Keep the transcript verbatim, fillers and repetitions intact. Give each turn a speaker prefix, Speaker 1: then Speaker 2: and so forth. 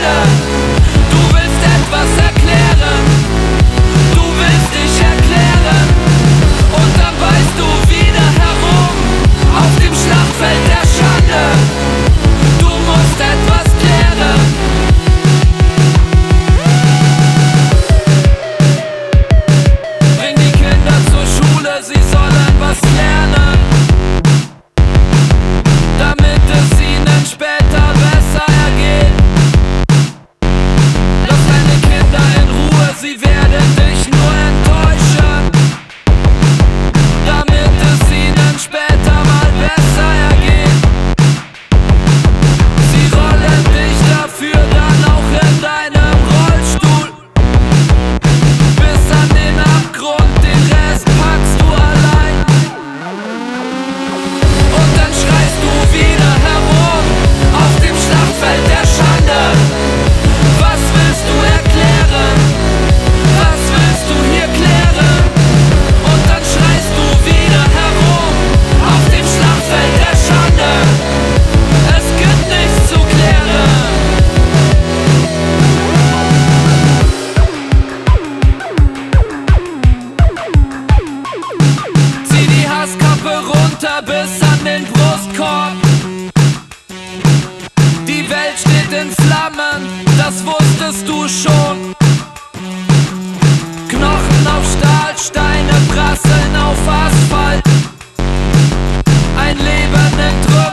Speaker 1: Schande. Du willst etwas erklären, du willst dich erklären, und dann weißt du wieder herum auf dem Schlachtfeld der Schande. Du musst etwas klären. Bring die Kinder zur Schule, sie sollen was lernen, damit es ihnen später besser ergeht. Lass deine Kinder in Ruhe, sie werden dich nur enttäuschen, damit es ihnen später mal besser ergeht. Sie rollen dich dafür dann auch in deinem Rollstuhl bis an den Abgrund, den Rest packst du allein. Und dann schreist du wieder herum auf dem Schlachtfeld der Schande. Was willst du erklären? Was willst du hier klären? Und dann schreist du wieder herum auf dem Schlachtfeld der Schande. Es gibt nichts zu klären. Zieh die Hasskappe runter bis an den Brustkorb. Die Welt steht in Flammen, das wusstest du schon. Knochen auf Stahl, Steine prasseln auf Asphalt. Ein Leben in Trümmern.